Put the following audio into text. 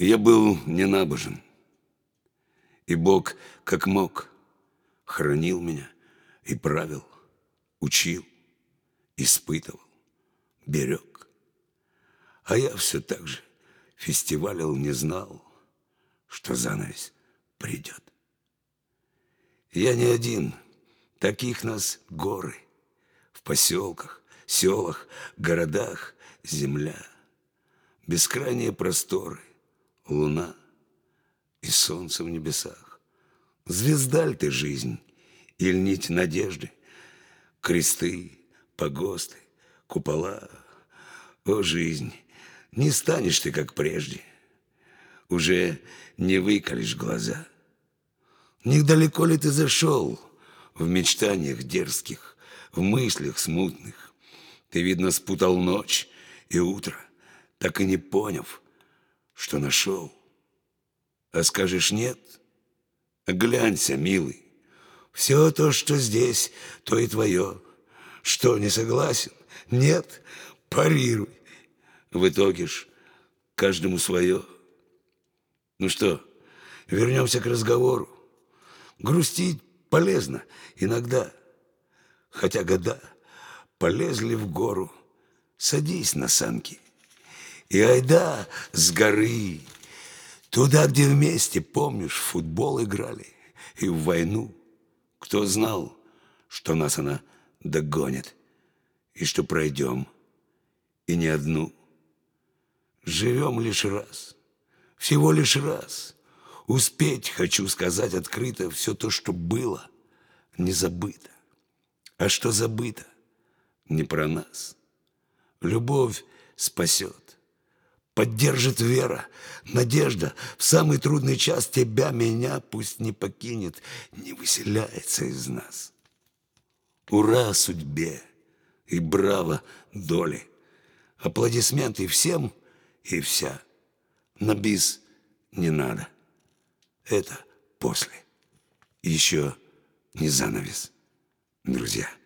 Я был ненабожен, и Бог, как мог, хранил меня и правил, учил, испытывал, берег. А я все так же фестивалил, не знал, что занавес придет. Я не один, таких нас горы, в поселках, селах, городах земля, бескрайние просторы, луна и солнце в небесах. Звезда ль ты, жизнь, или нить надежды, кресты, погосты, купола? О, жизнь, не станешь ты, как прежде, уже не выколешь глаза. Недалеко ли ты зашел в мечтаниях дерзких, в мыслях смутных? Ты, видно, спутал ночь и утро, так и не поняв, что нашел. А скажешь нет? Оглянься, милый, все то, что здесь, то и твое. Что, не согласен? Нет? Парируй. В итоге ж каждому свое. Ну что, вернемся к разговору. Грустить полезно иногда, хотя года полезли в гору. Садись на санки и айда с горы, туда, где вместе, помнишь, в футбол играли и в войну. Кто знал, что нас она догонит, и что пройдем, и не одну. Живем лишь раз, всего лишь раз. Успеть, хочу сказать открыто, все то, что было, не забыто. А что забыто, не про нас. Любовь спасет, поддержит вера, надежда. В самый трудный час тебя, меня пусть не покинет, не выселяется из нас. Ура судьбе и браво доле. Аплодисменты всем и вся. На бис не надо. Это после. Еще не занавес, друзья.